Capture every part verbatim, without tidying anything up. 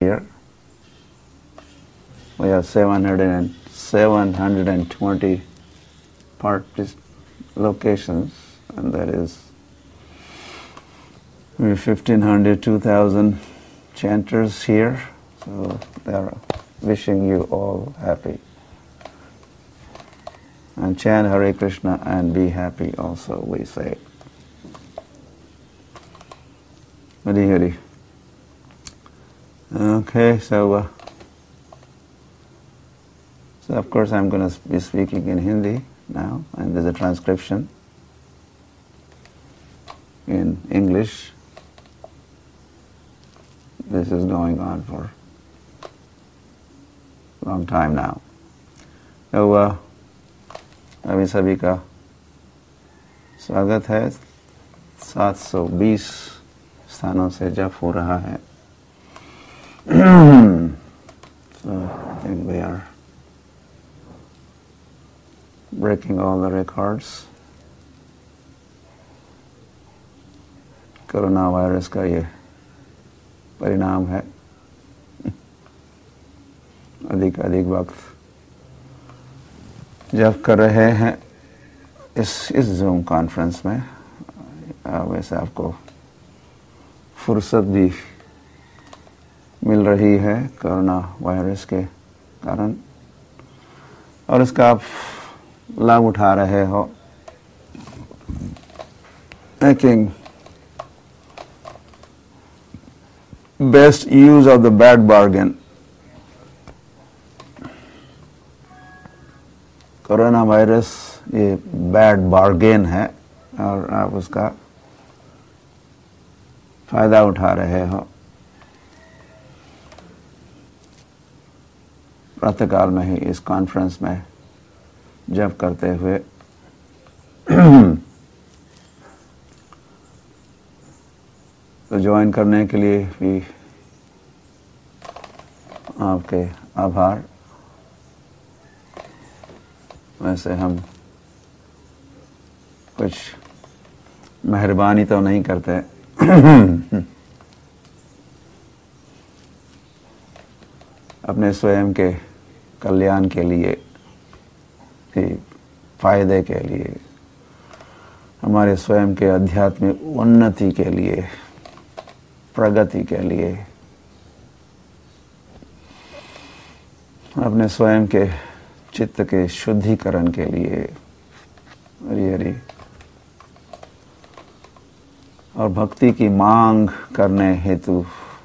here. We have seven hundred twenty parties, locations, and that is fifteen hundred, two thousand chanters here. So they are wishing you all happy. And chant Hare Krishna and be happy also, we say. Hari Hari. Okay, so uh, so of course I'm going to be speaking in Hindi now, and there's a transcription in English. This is going on for a long time now. So uh, अभी सभी का स्वागत है. सात सौ बीस स्थानों से जप हो रहा है. So I think we are breaking all the records. Corona virus का ये परिणाम है. अधिक अधिक वक्त जब कर रहे हैं इस इस जूम कॉन्फ्रेंस में. वैसे आपको फुर्सत भी मिल रही है कोरोना वायरस के कारण, और इसका आप लाभ उठा रहे हो. Making best use of the bad bargain. Corona virus ये बैड बार्गेन है और आप उसका फायदा उठा रहे हो. प्रातःकाल में ही इस कॉन्फ्रेंस में जप करते हुए तो ज्वाइन करने के लिए भी आपके आभार. वैसे हम कुछ मेहरबानी तो नहीं करते. अपने स्वयं के कल्याण के लिए, फायदे के लिए, हमारे स्वयं के आध्यात्मिक उन्नति के लिए, प्रगति के लिए, अपने स्वयं के चित्त के शुद्धिकरण के लिए. हरि हरि. और भक्ति की मांग करने हेतु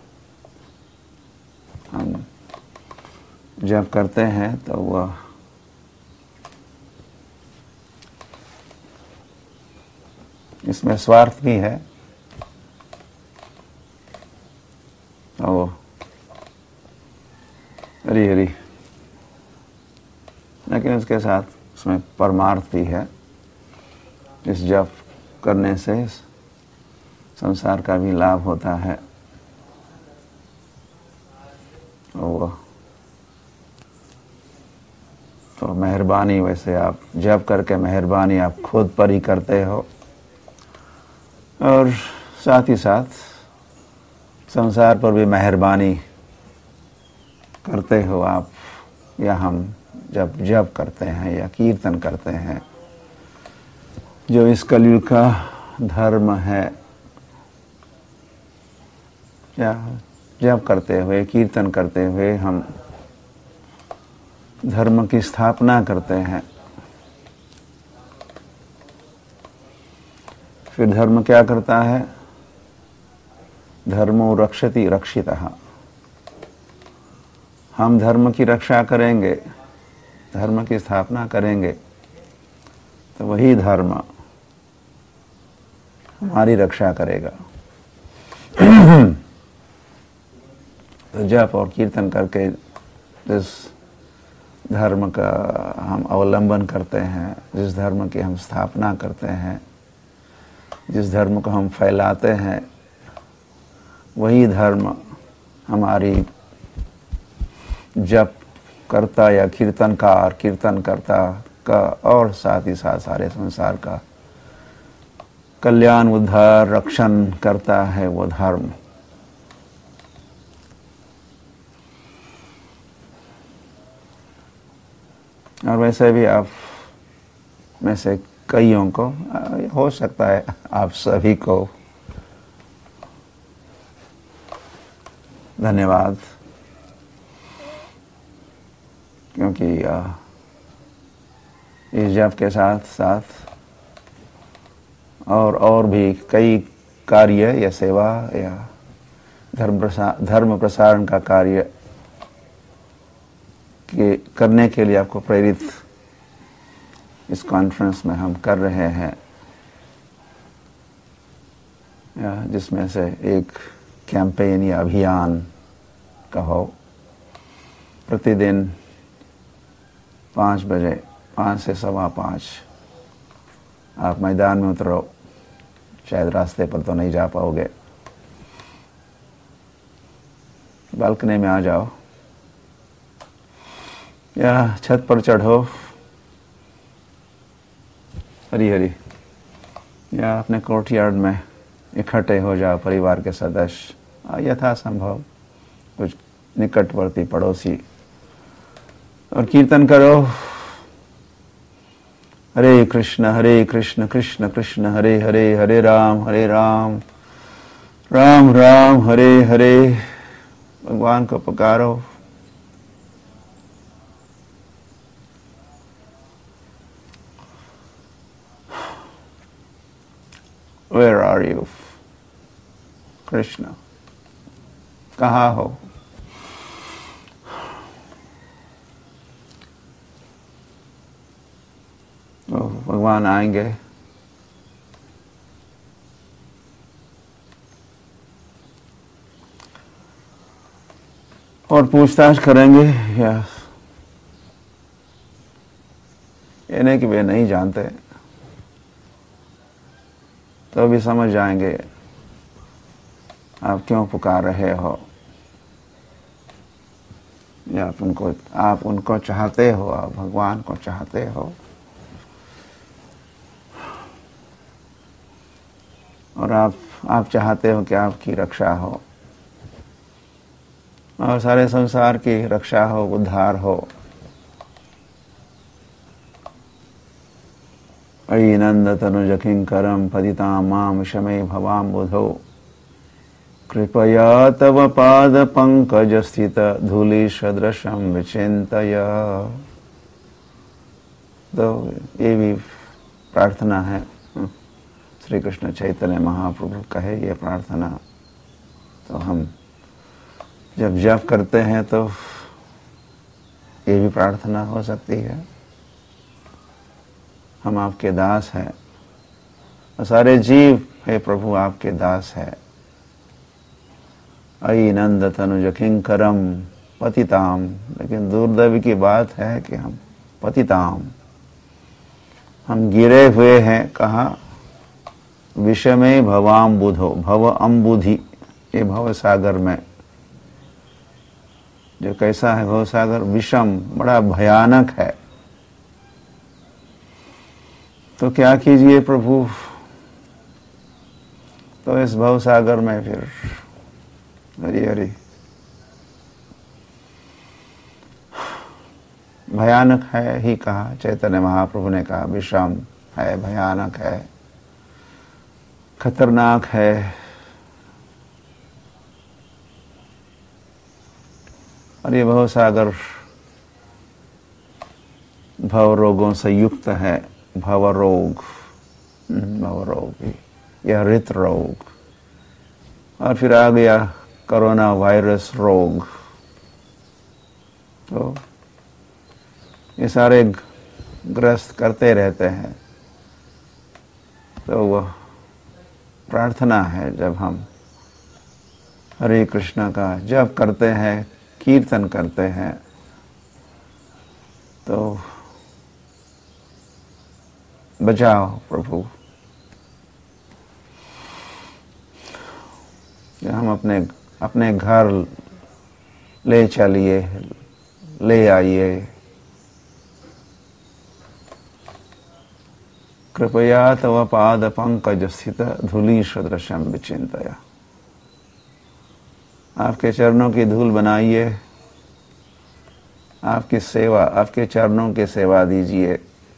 हम जब करते हैं तो वह इसमें स्वार्थ भी है. तो हरि हरि. लेकिन उसके साथ उसमें परमार्थ भी है. इस जप करने से संसार का भी लाभ होता है. और तो मेहरबानी, वैसे आप जप करके मेहरबानी आप खुद पर ही करते हो, और साथ ही साथ संसार पर भी मेहरबानी करते हो आप, या हम जब जप करते हैं या कीर्तन करते हैं. जो इस कलयुग का धर्म है, या जप करते हुए, कीर्तन करते हुए हम धर्म की स्थापना करते हैं. फिर धर्म क्या करता है? धर्मो रक्षति रक्षितः. हम धर्म की रक्षा करेंगे, धर्म की स्थापना करेंगे, तो वही धर्म हमारी रक्षा करेगा. तो जप और कीर्तन करके जिस धर्म का हम अवलंबन करते हैं, जिस धर्म की हम स्थापना करते हैं, जिस धर्म को हम फैलाते हैं, वही धर्म हमारी जप करता या कीर्तनकार, कीर्तन करता का, और साथ ही साथ सारे संसार का कल्याण, उद्धार, रक्षण करता है वो धर्म. और वैसे भी आप में से कईयों को, हो सकता है आप सभी को, धन्यवाद, क्योंकि इस जप के साथ साथ और और भी कई कार्य या सेवा या धर्म प्रसार धर्म प्रसारण का कार्य के करने के लिए आपको प्रेरित इस कॉन्फ्रेंस में हम कर रहे हैं, जिसमें से एक कैंपेन या अभियान कहो, प्रतिदिन पाँच बजे पाँच से सवा पाँच आप मैदान में उतरो। शायद रास्ते पर तो नहीं जा पाओगे, बालकनी में आ जाओ या छत पर चढ़ो, हरी हरी, या अपने कोर्टयार्ड में इकट्ठे हो जाओ परिवार के सदस्य, यथासंभव कुछ निकटवर्ती पड़ोसी, और कीर्तन करो, हरे कृष्ण हरे कृष्ण कृष्ण कृष्ण हरे हरे, हरे राम हरे राम राम राम हरे हरे। भगवान को पुकारो। Where are you, Krishna? कहाँ हो? तो भगवान आएंगे, और पूछताछ करेंगे, या ये नहीं कि वे नहीं जानते, तो भी समझ जाएंगे आप क्यों पुकार रहे हो, या आप उनको आप उनको चाहते हो, आप भगवान को चाहते हो, और आप आप चाहते हो कि आपकी रक्षा हो और सारे संसार की रक्षा हो, उद्धार हो। अयि नंद तनुज किंकरम पतितां मां शमे भवाम बुधो, कृपया तव पाद पंकज स्थित धूलि सदृशं विचिंतय। तो ये भी प्रार्थना है, श्री कृष्ण चैतन्य महाप्रभु कहे ये प्रार्थना। तो हम जब जप करते हैं तो ये भी प्रार्थना हो सकती है। हम आपके दास हैं, सारे जीव हे प्रभु आपके दास है। अयि नंद तनुज किंकरम पतिताम, लेकिन दुर्दैव की बात है कि हम पतिताम, हम गिरे हुए हैं। कहाँ? विषमे भवाम बुधो, भव अम्बुधि, ये भव सागर में। जो कैसा है भव सागर? विषम, बड़ा भयानक है। तो क्या कीजिए प्रभु? तो इस भव सागर में फिर हरी हरी भयानक है ही कहा, चैतन्य महाप्रभु ने कहा विषम है, भयानक है, खतरनाक है। और ये भव सागर भव रोगों से युक्त है। भव रोग, भव रोग, यह हृत रोग, और फिर आ गया कोरोना वायरस रोग। तो ये सारे ग्रस्त करते रहते हैं। तो वह प्रार्थना है, जब हम हरे कृष्ण का जप करते हैं, कीर्तन करते हैं, तो बचाओ प्रभु। हम अपने अपने घर ले चलिए, ले आइए। कृपया तव पाद पंकज स्थित धूलि सदृशं विचिंतय। आपके चरणों की धूल बनाइए आपकी सेवा, आपके चरणों की सेवा दीजिए।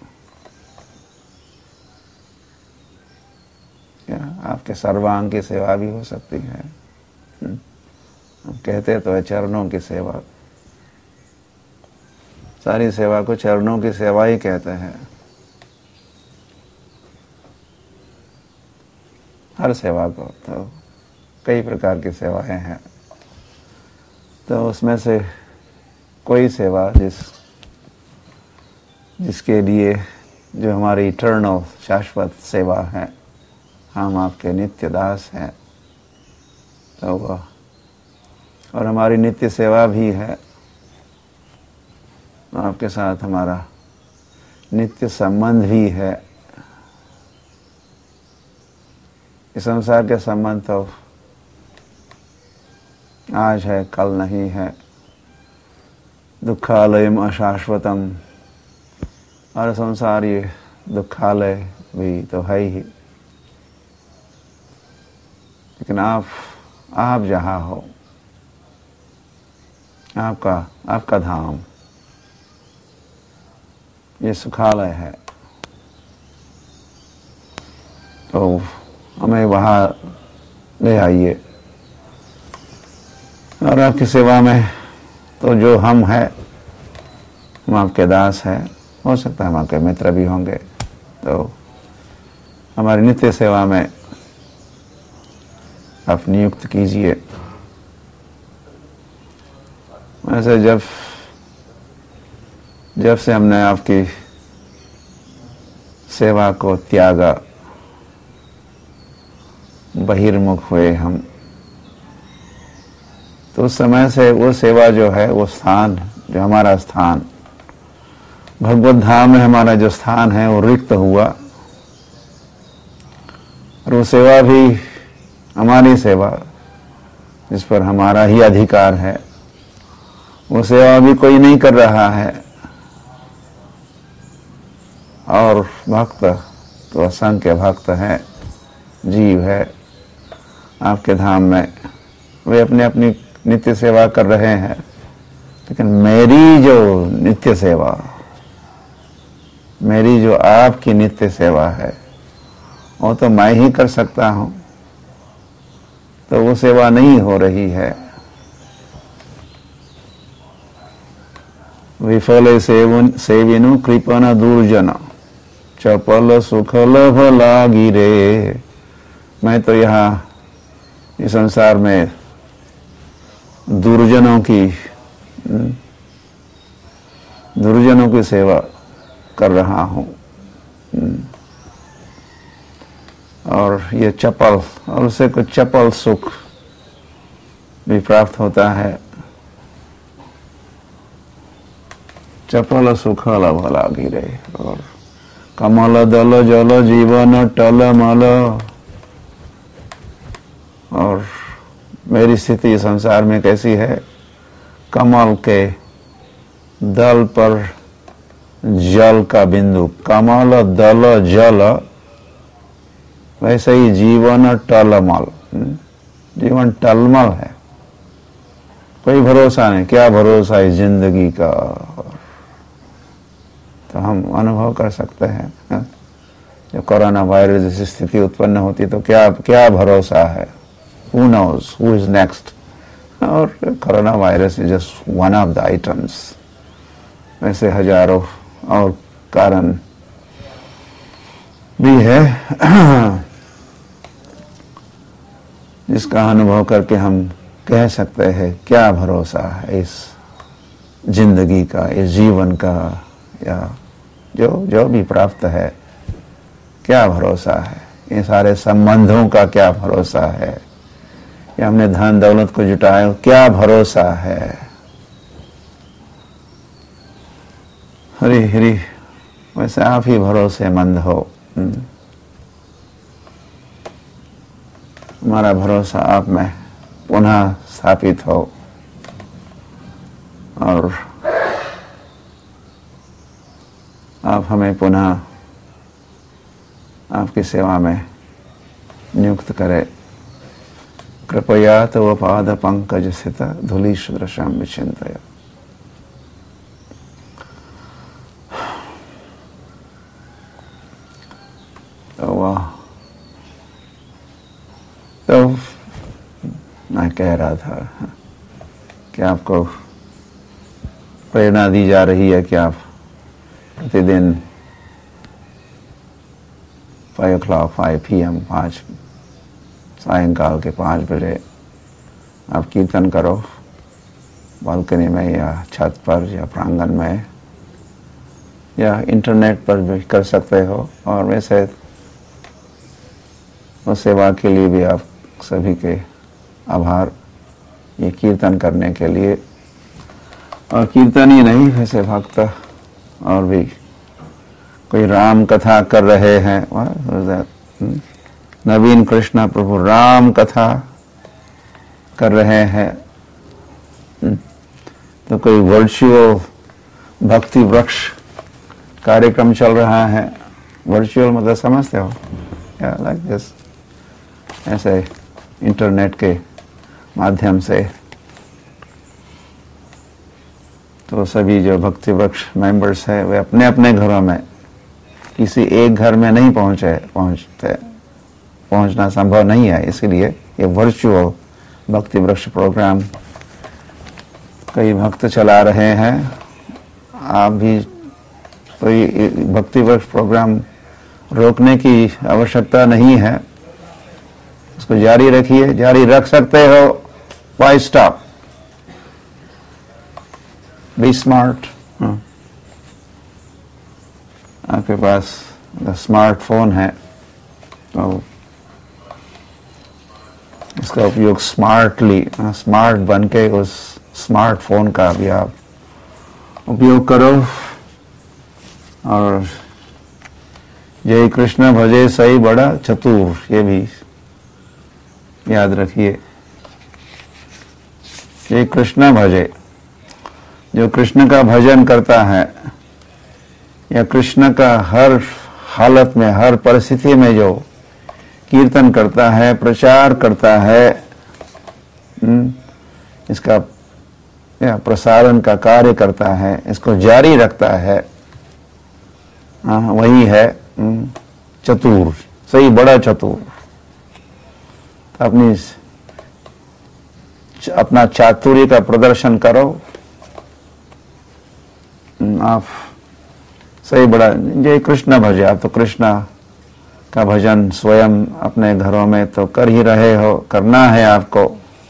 क्या आपके सर्वांग की सेवा भी हो सकती है। हम कहते तो है चरणों की सेवा, सारी सेवा को चरणों की सेवा ही कहते हैं। हर सेवा को तो कई प्रकार की सेवाएं हैं, तो उसमें से कोई सेवा जिस जिसके लिए जो हमारी इटर्नल शाश्वत सेवा है, हम आपके नित्य दास हैं, तो वह और हमारी नित्य सेवा भी है। आपके साथ हमारा नित्य संबंध भी है। इस संसार के संबंध तो आज है, कल नहीं है। दुखालयम अशाश्वतम, और संसार ये दुखालय भी तो है ही। लेकिन आप आप जहाँ हो, आपका आपका धाम ये सुखालय है, तो हमें वहाँ ले आइए। और आपकी सेवा में तो जो हम हैं, हम आपके दास हैं, हो सकता है हम आपके मित्र भी होंगे, तो हमारी नित्य सेवा में आप नियुक्त कीजिए। वैसे जब जब से हमने आपकी सेवा को त्यागा, बहिर्मुख हुए हम, तो उस समय से वो सेवा जो है, वो स्थान जो हमारा स्थान भगवत धाम में, हमारा जो स्थान है वो रिक्त हुआ। और वो सेवा भी हमारी सेवा, जिस पर हमारा ही अधिकार है, वो सेवा भी कोई नहीं कर रहा है। और भक्त तो असंख्य भक्त हैं, जीव है आपके धाम में, वे अपनी अपनी नित्य सेवा कर रहे हैं। लेकिन मेरी जो नित्य सेवा, मेरी जो आपकी नित्य सेवा है, वो तो मैं ही कर सकता हूं, तो वो सेवा नहीं हो रही है। विफल सेवन सेविनु कृपण दुर्जन, चपल सुखल भला गिरे। मैं तो यहाँ इस संसार में दुर्जनों की दुर्जनों की सेवा कर रहा हूँ, और ये चपल, और उसे कुछ चपल सुख भी प्राप्त होता है। चपल सुखल भला गिरे, और कमल दल जल जीवन टलमल। और मेरी स्थिति संसार में कैसी है? कमल के दल पर जल का बिंदु, कमल दल जल, वैसे ही जीवन टलमल, जीवन टलमल है, कोई भरोसा नहीं। क्या भरोसा है जिंदगी का? तो हम अनुभव कर सकते हैं, जब कोरोना वायरस जैसी स्थिति उत्पन्न होती तो क्या क्या भरोसा है? Who knows who is next? और corona virus is just one of the items. वैसे हजारों और कारण भी है जिसका अनुभव करके हम कह सकते हैं क्या भरोसा है इस जिंदगी का, इस जीवन का, या जो जो भी प्राप्त है, क्या भरोसा है? ये सारे संबंधों का क्या भरोसा है? या हमने धन दौलत को जुटाया, क्या भरोसा है? हरी हरी, वैसे आप ही भरोसेमंद हो। हमारा भरोसा आप में पुनः स्थापित हो, और आप हमें पुनः आपकी सेवा में नियुक्त करें। कृपया तव पाद पंकज स्थित धूलिशदृशं विचिन्तय। कह रहा था कि आपको प्रेरणा दी जा रही है कि आप प्रतिदिन five o'clock five P M पाँच सायंकाल के पाँच बजे आप कीर्तन करो, बालकनी में या छत पर या प्रांगण में या इंटरनेट पर भी कर सकते हो। और वैसे उस सेवा के लिए भी आप सभी के आभार, ये कीर्तन करने के लिए। और कीर्तन ही नहीं, वैसे भक्त और भी कोई राम कथा कर रहे हैं, नवीन कृष्णा प्रभु राम कथा कर रहे हैं, तो कोई वर्चुअल भक्ति वृक्ष कार्यक्रम चल रहा है। वर्चुअल मतलब समझते हो, या लाइक दिस, ऐसे इंटरनेट के माध्यम से। तो सभी जो भक्ति वृक्ष मेंबर्स है वे अपने अपने घरों में, किसी एक घर में नहीं पहुंचे पहुंचते पहुंचना संभव नहीं है, इसलिए ये वर्चुअल भक्ति वृक्ष प्रोग्राम कई भक्त चला रहे हैं। आप भी कोई भक्ति वृक्ष प्रोग्राम रोकने की आवश्यकता नहीं है, उसको जारी रखिए, जारी रख सकते हो। Why stop? Be smart. आपके पास स्मार्टफोन है तो इसका उपयोग स्मार्टली, स्मार्ट बन के उस स्मार्टफोन का भी आप उपयोग करो। और जय कृष्ण भजे सही बड़ा चतुर, ये भी याद रखिए। जय कृष्ण भजे, जो कृष्ण का भजन करता है या कृष्ण का हर हालत में, हर परिस्थिति में जो कीर्तन करता है, प्रचार करता है, इसका या प्रसारण का कार्य करता है, इसको जारी रखता है, हाँ वही है चतुर, सही बड़ा चतुर। तो अपनी अपना चातुर्य का प्रदर्शन करो। आप सही बड़ा जय कृष्ण भजे, आप तो कृष्ण का भजन स्वयं अपने घरों में तो कर ही रहे हो, करना है आपको,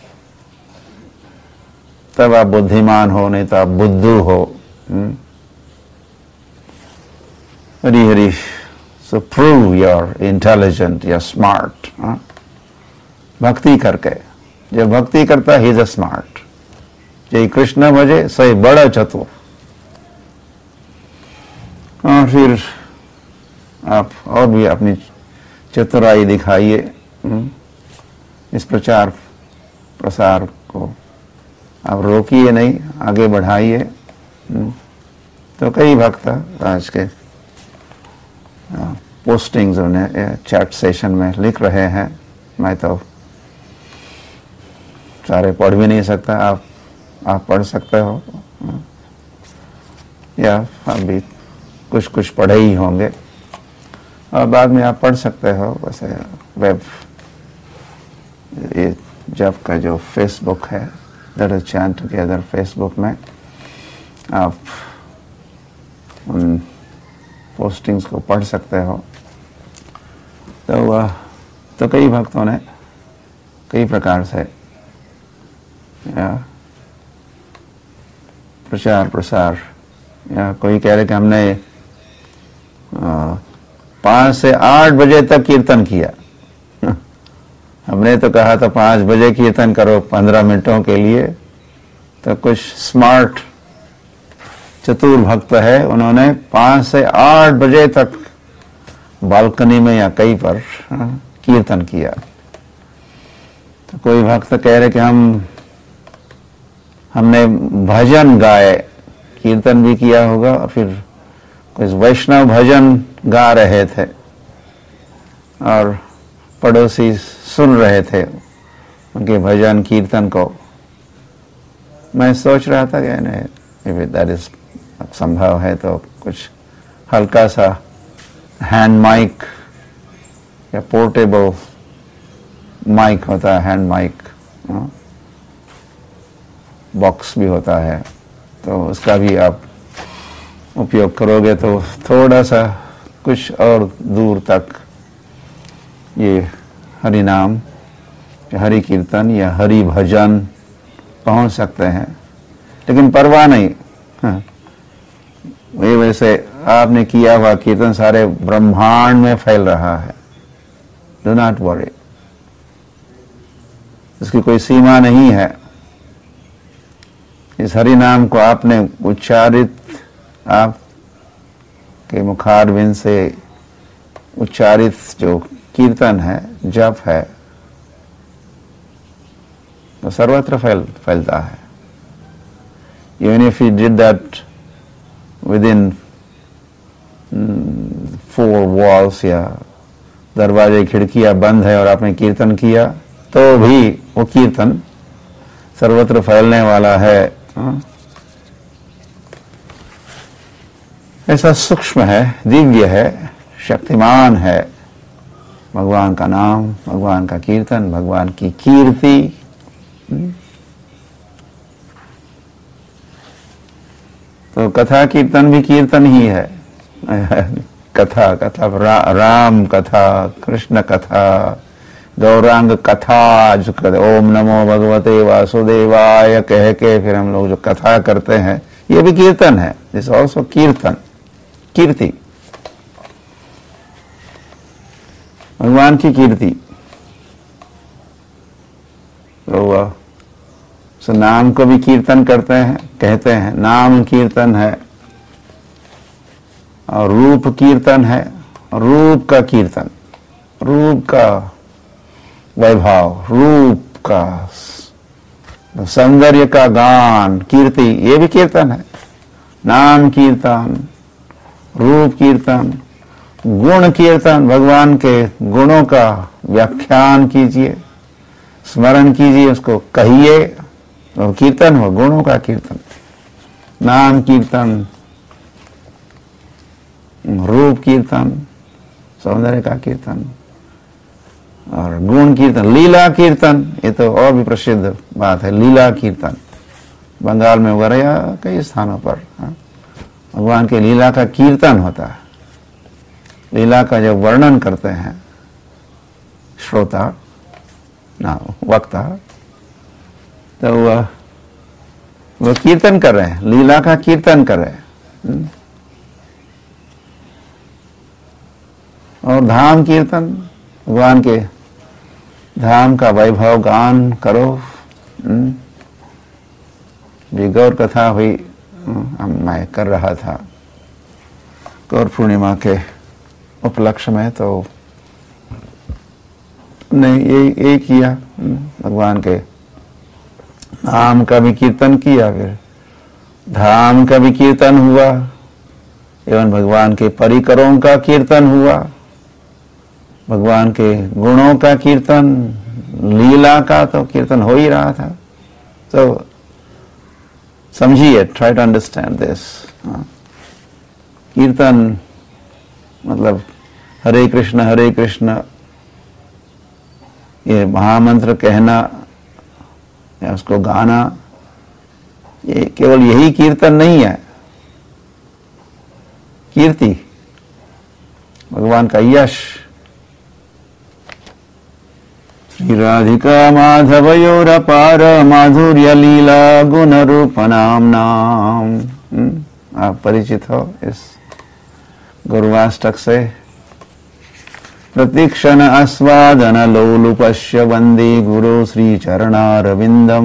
तब आप बुद्धिमान हो, नहीं तो आप बुद्धू हो। Hari Hari. So prove your intelligent, your smart. भक्ति करके, जो भक्ति करता है ही इज अ स्मार्ट। जय कृष्ण भजे सही बड़ा चतुर। और फिर आप और भी अपनी चतुराई दिखाइए, इस प्रचार प्रसार को आप रोकिए नहीं, आगे बढ़ाइए। तो कई भक्त आज के पोस्टिंग्स उन्हें चैट सेशन में लिख रहे हैं, मैं तो सारे पढ़ भी नहीं सकता, आप आप पढ़ सकते हो, या आप भी कुछ कुछ पढ़े ही होंगे और बाद में आप पढ़ सकते हो। वैसे वेब ये जब का जो फेसबुक है, let us chant together, Facebook में आप उन पोस्टिंग्स को पढ़ सकते हो। तो तो कई भक्तों ने कई प्रकार से या प्रचार प्रसार, या कोई कह रहे कि हमने पाँच से आठ बजे तक कीर्तन किया। हमने तो कहा था पाँच बजे कीर्तन करो पंद्रह मिनटों के लिए। तो कुछ स्मार्ट चतुर भक्त है, उन्होंने पाँच से आठ बजे तक बालकनी में या कहीं पर कीर्तन किया। तो कोई भक्त कह रहे कि हम हमने भजन गाए, कीर्तन भी किया होगा और फिर कुछ वैष्णव भजन गा रहे थे और पड़ोसी सुन रहे थे उनके भजन कीर्तन को। मैं सोच रहा था कि नहीं, दैट इज संभव है तो कुछ हल्का सा हैंड माइक या पोर्टेबल माइक होता है, हैंड माइक, बॉक्स भी होता है, तो उसका भी आप उपयोग करोगे तो थोड़ा सा कुछ और दूर तक ये हरि नाम, हरि कीर्तन या हरि भजन पहुंच सकते हैं। लेकिन परवाह नहीं, हाँ, वही वैसे आपने किया हुआ कीर्तन सारे ब्रह्मांड में फैल रहा है। डू नॉट वरी, इसकी कोई सीमा नहीं है। इस हरि नाम को आपने उच्चारित, आप के मुखारविंद से उच्चारित जो कीर्तन है, जप है, तो सर्वत्र फैल फैलता है। Even if you did that within four walls, या दरवाजे खिड़कियां बंद है और आपने कीर्तन किया, तो भी वो कीर्तन सर्वत्र फैलने वाला है। हाँ? ऐसा सूक्ष्म है, दिव्य है, शक्तिमान है भगवान का नाम, भगवान का कीर्तन, भगवान की कीर्ति। तो कथा कीर्तन भी कीर्तन ही है। कथा कथा रा, राम कथा, कृष्ण कथा, गौरांग कथा जो कहते, ओम नमो भगवते वासुदेवाय कह के फिर हम लोग जो कथा करते हैं, ये भी कीर्तन है। दिस ऑल्सो कीर्तन, कीर्ति, भगवान की कीर्ति। तो सो नाम को भी कीर्तन करते हैं, कहते हैं, नाम कीर्तन है और रूप कीर्तन है। रूप का कीर्तन, रूप का वैभव, रूप का सौंदर्य का गान, कीर्ति, ये भी कीर्तन है। नाम कीर्तन, रूप कीर्तन, गुण कीर्तन, भगवान के गुणों का व्याख्यान कीजिए, स्मरण कीजिए, उसको कहिए, तो कीर्तन हो, गुणों का कीर्तन। नाम कीर्तन, रूप कीर्तन, सौंदर्य का कीर्तन, और गुण कीर्तन, लीला कीर्तन, ये तो और भी प्रसिद्ध बात है। लीला कीर्तन बंगाल में वगैरह या कई स्थानों पर हाँ, भगवान के लीला का कीर्तन होता है। लीला का जब वर्णन करते हैं श्रोता ना वक्ता, तो वह वह कीर्तन कर रहे हैं, लीला का कीर्तन कर रहे हैं। और धाम कीर्तन, भगवान के धाम का वैभव गान करो। भी गौर कथा हुई, मैं कर रहा था गौर पूर्णिमा के उपलक्ष्य में, तो नहीं ये ये किया, भगवान के नाम का भी कीर्तन किया, फिर धाम का भी कीर्तन हुआ, एवं भगवान के परिकरों का कीर्तन हुआ, भगवान के गुणों का कीर्तन, लीला का तो कीर्तन हो ही रहा था। तो समझिए, ट्राई टू अंडरस्टैंड दिस। कीर्तन मतलब हरे कृष्ण हरे कृष्ण, ये महामंत्र कहना या उसको गाना, ये केवल यही कीर्तन नहीं है। कीर्ति, भगवान का यश। श्री राधिका माधवयोर अपार माधुर्य लीला गुण रूप नाम नाम। आप परिचित हो इस गुरुवाष्टक से। प्रतिक्षण आस्वादन लोलुपश्य वंदे गुरु श्री चरणारविंदम।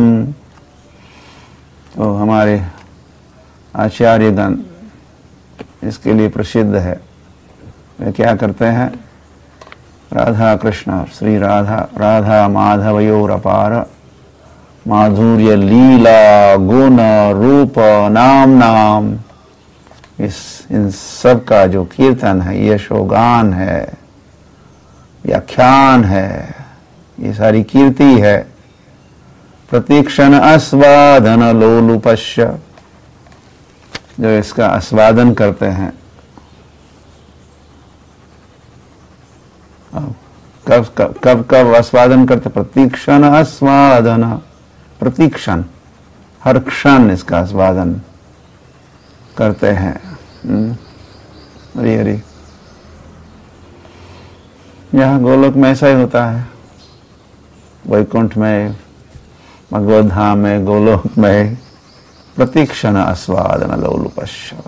तो हमारे आचार्यगण इसके लिए प्रसिद्ध है। वे क्या करते हैं? राधा कृष्ण श्री राधा राधा माधवयोर अपार माधुर्य लीला गुण रूप नाम नाम, इस इन सब का जो कीर्तन है, यशोगान है, व्याख्यान है, ये सारी कीर्ति है। प्रतीक्षण आस्वादन लोलुपश्य, जो इसका आस्वादन करते हैं। कब कब कब कब आस्वादन करते? प्रतीक्षण आस्वादन, प्रतीक्षण हर क्षण इसका आस्वादन करते हैं। हरी हरी। यहाँ गोलोक में ऐसा ही होता है, वैकुंठ में, भगवत धाम में, गोलोक में प्रतिक्षण आस्वादन लोलुपस्य।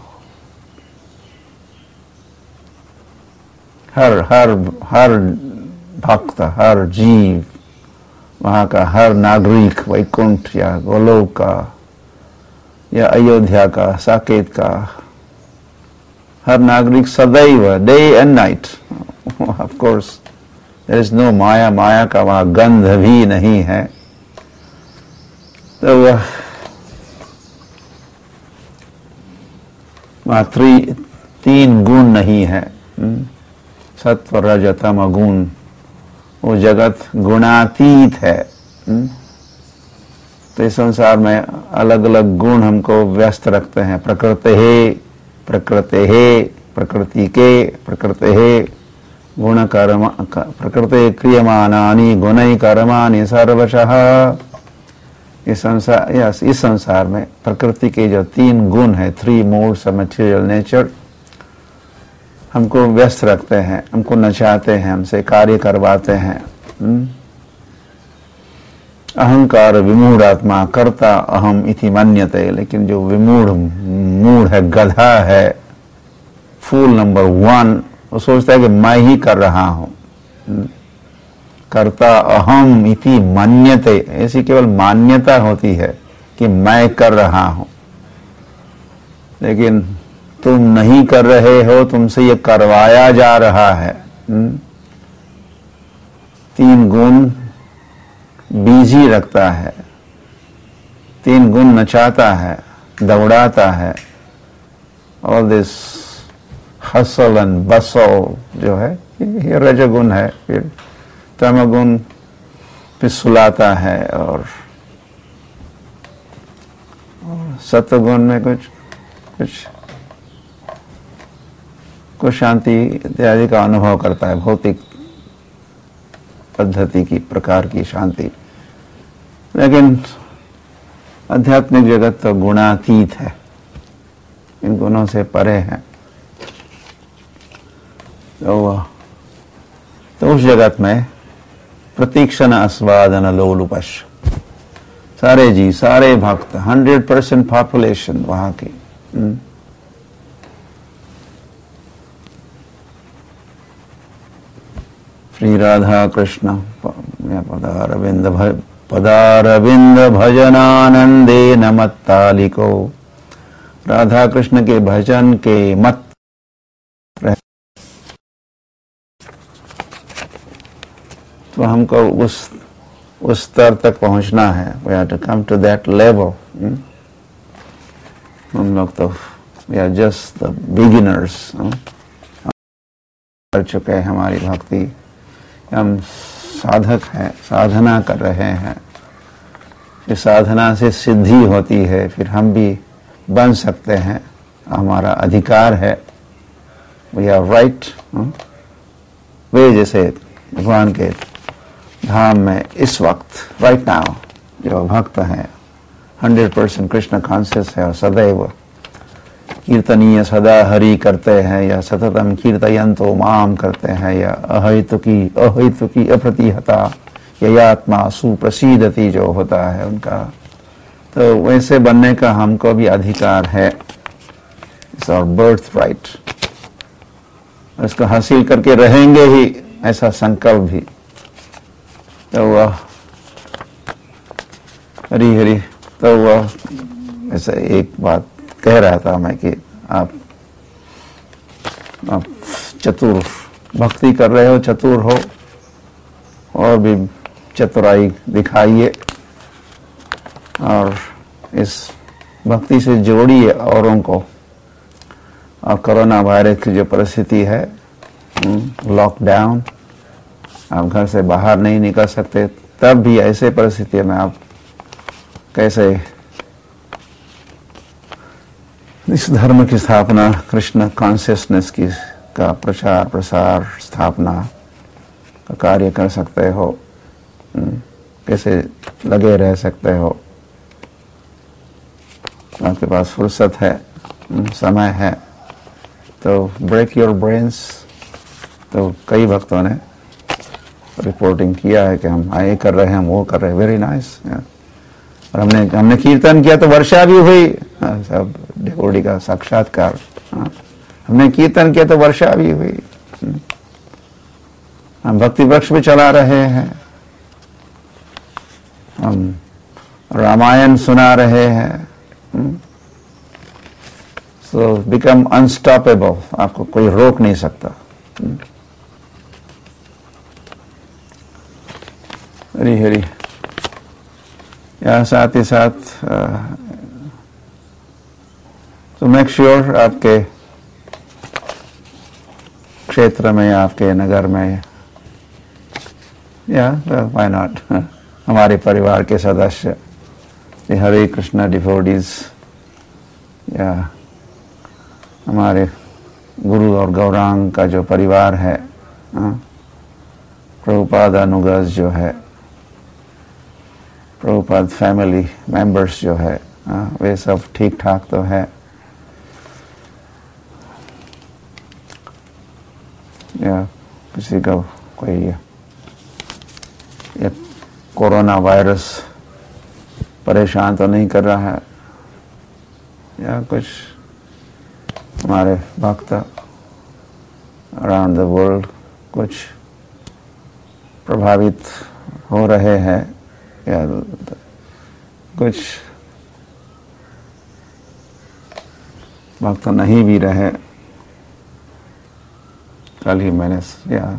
हर हर हर भक्त, हर जीव, वहाँ का हर नागरिक वैकुंठ या गोलोक का या अयोध्या का, साकेत का हर नागरिक सदैव, day and night, of course there is no maya, माया का वहाँ गंध भी नहीं है। तो वह वहाँ तीन गुण नहीं है, सत्व रज तम गुण, वो जगत गुणातीत है। तो इस संसार में अलग अलग गुण हमको व्यस्त रखते हैं। प्रकृति है, प्रकृति है, प्रकृति के, प्रकृति है, गुण कर्म, प्रकृति क्रियमानानि गुणै कर्माणि सर्वशः। इस संसार, यस, इस संसार में प्रकृति के जो तीन गुण है, three modes of material nature, हमको व्यस्त रखते हैं, हमको नचाते हैं, हमसे कार्य करवाते हैं। अहंकार विमूढ़ आत्मा कर्ता अहम इति मन्यते। लेकिन जो विमूढ़ मूढ़ है, गधा है, फूल नंबर वन, वो सोचता है कि मैं ही कर रहा हूं। कर्ता अहम इति मन्यते, ऐसी केवल मान्यता होती है कि मैं कर रहा हूं, लेकिन तुम नहीं कर रहे हो, तुमसे ये करवाया जा रहा है। तीन गुण बिजी रखता है, तीन गुण नचाता है, दौड़ाता है। All this hustle and bustle जो है, ये रजगुण है। फिर तमगुण फिर सुलाता है, और सत्वगुण में कुछ कुछ कुछ शांति इत्यादि का अनुभव करता है, भौतिक पद्धति की प्रकार की शांति। लेकिन आध्यात्मिक जगत तो गुणातीत है, इन गुणों से परे है। तो, तो उस जगत में प्रतीक्षण आस्वादन लोलुपस्य, सारे जी, सारे भक्त, हंड्रेड परसेंट पॉपुलेशन वहां की। हुँ? श्री राधा कृष्ण पदारविंद पदारविंद भजनानंदे नमत्तालिको। राधा कृष्ण के भजन के मत तो हमको उस उस स्तर तक पहुंचना है। We have to come to that level. हम लोग तो we are just the beginners. कर चुके हैं हमारी भक्ति, हम साधक हैं, साधना कर रहे हैं। फिर साधना से सिद्धि होती है, फिर हम भी बन सकते हैं, हमारा अधिकार है। We are right way. जैसे भगवान के धाम में इस वक्त राइट नाउ जो भक्त हैं, हंड्रेड परसेंट कृष्ण कॉन्शियस है और सदैव कीर्तनीय सदा हरि करते हैं, या सततम कीर्तयन्तो माम करते हैं, या अहेतुकी अहेतुकी अप्रतिहता ययात्मा सुप्रसीदति जो होता है उनका, तो वैसे बनने का हमको भी अधिकार है। It's our birth right. इसको हासिल करके रहेंगे ही, ऐसा संकल्प भी। तो वह हरी हरी। तो वह ऐसा एक बात कह रहा था मैं कि आप आप चतुर भक्ति कर रहे हो, चतुर हो, और भी चतुराई दिखाइए, और इस भक्ति से जोड़िए औरों को। और कोरोना वायरस की जो परिस्थिति है, लॉकडाउन, आप घर से बाहर नहीं निकल सकते, तब भी ऐसे परिस्थिति में आप कैसे इस धर्म की स्थापना, कृष्ण कॉन्शियसनेस की का प्रचार प्रसार स्थापना का कार्य कर सकते हो, कैसे लगे रह सकते हो। आपके पास फुर्सत है, समय है, तो ब्रेक योर ब्रेन्स। तो कई भक्तों ने रिपोर्टिंग किया है कि हम ये कर रहे हैं, हम वो कर रहे हैं, वेरी नाइस। और हमने हमने कीर्तन किया तो वर्षा भी हुई, सब डिवोटी का साक्षात्कार। हमने कीर्तन किया तो वर्षा भी हुई। हम भक्ति वृक्ष भी चला रहे हैं, हम रामायण सुना रहे हैं। सो बिकम अनस्टॉपेबल, आपको कोई रोक नहीं सकता। हरी हरी। या साथ ही साथ तो मेक श्योर आपके क्षेत्र में, आपके नगर में, या व्हाई नॉट, हमारे परिवार के सदस्य, हरे कृष्णा डिवोटीज, या हमारे गुरु और गौरांग का जो परिवार है, प्रभुपाद अनुगज जो है, प्रभुपाद फैमिली मेंबर्स जो है, वे सब ठीक ठाक तो है। या किसी का कोई ये कोरोना वायरस परेशान तो नहीं कर रहा है, या कुछ हमारे भक्त अराउंड द वर्ल्ड कुछ प्रभावित हो रहे हैं, या कुछ भक्त नहीं भी रहे। कल ही मैंने या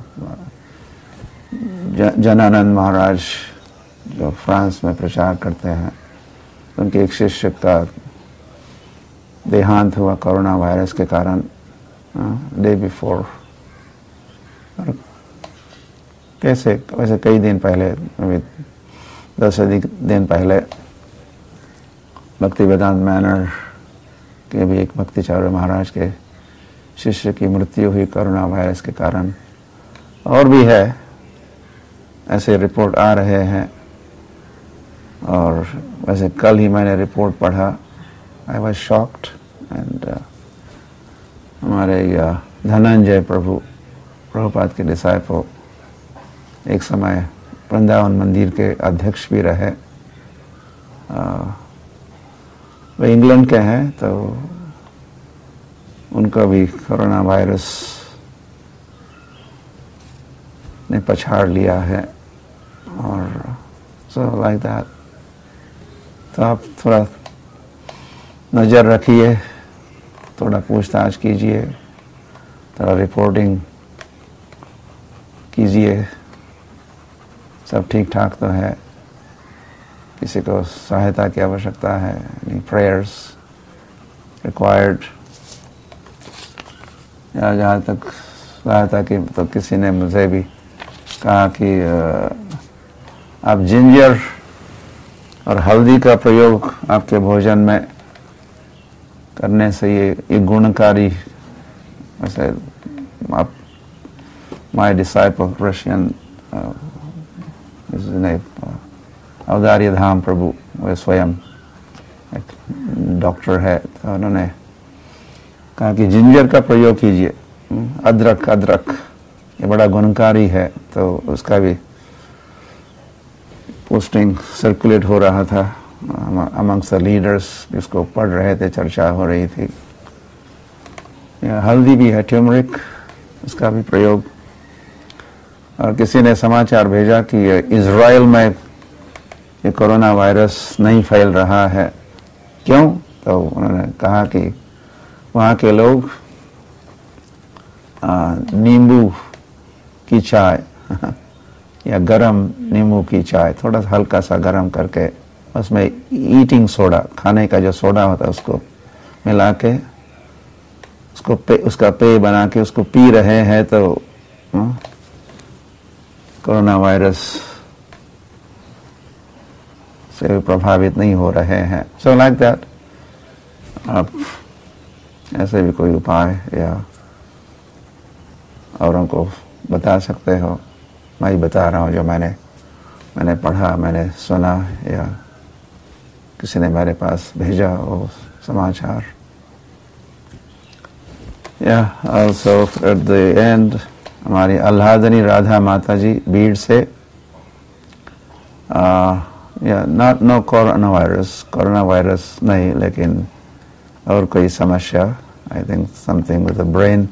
जनानंद महाराज जो फ्रांस में प्रचार करते हैं, उनके एक शिष्य का देहांत हुआ कोरोना वायरस के कारण डे बिफोर। कैसे वैसे कई दिन पहले, अभी दस अधिक दिन पहले, भक्ति वेदांत मैनर के भी एक भक्तिचार्य महाराज के शिष्य की मृत्यु हुई कोरोना वायरस के कारण। और भी है, ऐसे रिपोर्ट आ रहे हैं। और वैसे कल ही मैंने रिपोर्ट पढ़ा, आई वॉज शॉक्ड। एंड हमारे uh, धनंजय प्रभु, प्रभुपाद के डिसाइपल, एक समय वृंदावन मंदिर के अध्यक्ष भी रहे। वे इंग्लैंड के हैं, तो उनका भी कोरोना वायरस ने पछाड़ लिया है। और सो लाइक दैट, तो आप थोड़ा नज़र रखिए, थोड़ा पूछताछ कीजिए, थोड़ा रिपोर्टिंग कीजिए, सब ठीक ठाक तो है, किसी को सहायता की आवश्यकता है, एनी प्रेयर्स रिक्वायर्ड, या जहाँ तक सहायता की, तो किसी ने मुझे भी कहा कि आप जिंजर और हल्दी का प्रयोग आपके भोजन में करने से ये ये गुणकारी, वैसे आप my disciple Russian Avadharya Dham Prabhu, वे स्वयं एक डॉक्टर है, तो उन्होंने कहा कि जिंजर का प्रयोग कीजिए, अदरक अदरक ये बड़ा गुणकारी है। तो उसका भी पोस्टिंग सर्कुलेट हो रहा था अमंग्स द लीडर्स, जिसको पढ़ रहे थे, चर्चा हो रही थी। हल्दी भी है, ट्यूमरिक, उसका भी प्रयोग। और किसी ने समाचार भेजा कि इजराइल में ये कोरोना वायरस नहीं फैल रहा है, क्यों? तो उन्होंने कहा कि वहाँ के लोग नींबू की चाय या गरम नींबू की चाय, थोड़ा सा हल्का सा गरम करके उसमें ईटिंग सोडा, खाने का जो सोडा होता है, उसको मिला के उसको पे, उसका पेय बना के उसको पी रहे हैं, तो कोरोना वायरस से प्रभावित नहीं हो रहे हैं। सो लाइक दैट, आप ऐसे भी कोई उपाय या औरों को बता सकते हो। मैं ही बता रहा हूँ जो मैंने मैंने पढ़ा, मैंने सुना, या किसी ने मेरे पास भेजा, वो समाचार। या ऑल्सो एट द एंड हमारी आह्लादनी राधा माता जी बीड़ से, या not no corona virus, corona virus नहीं, लेकिन और कोई समस्या, I think something with the brain,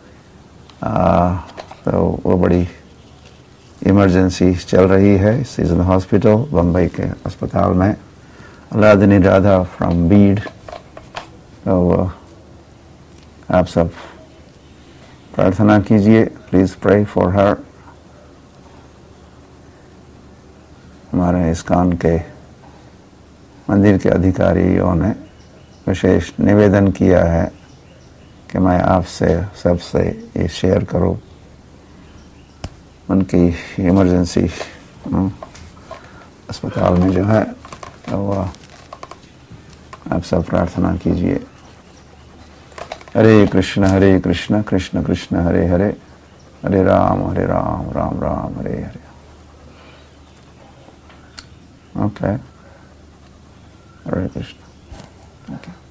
तो वो बड़ी इमरजेंसी चल रही है सीजन हॉस्पिटल बम्बई के अस्पताल में। आह्लादनी राधा फ्रॉम बीड, तो आप सब प्रार्थना कीजिए, प्लीज प्रे फॉर हर। हमारे इस्कॉन के मंदिर के अधिकारियों ने विशेष निवेदन किया है कि मैं आपसे सबसे ये शेयर करूं, उनकी इमरजेंसी अस्पताल में जो है, तो आप सब प्रार्थना कीजिए। हरे कृष्ण हरे कृष्ण कृष्ण कृष्ण हरे हरे, हरे राम हरे राम राम राम हरे हरे। ओके, हरे कृष्ण। ओके।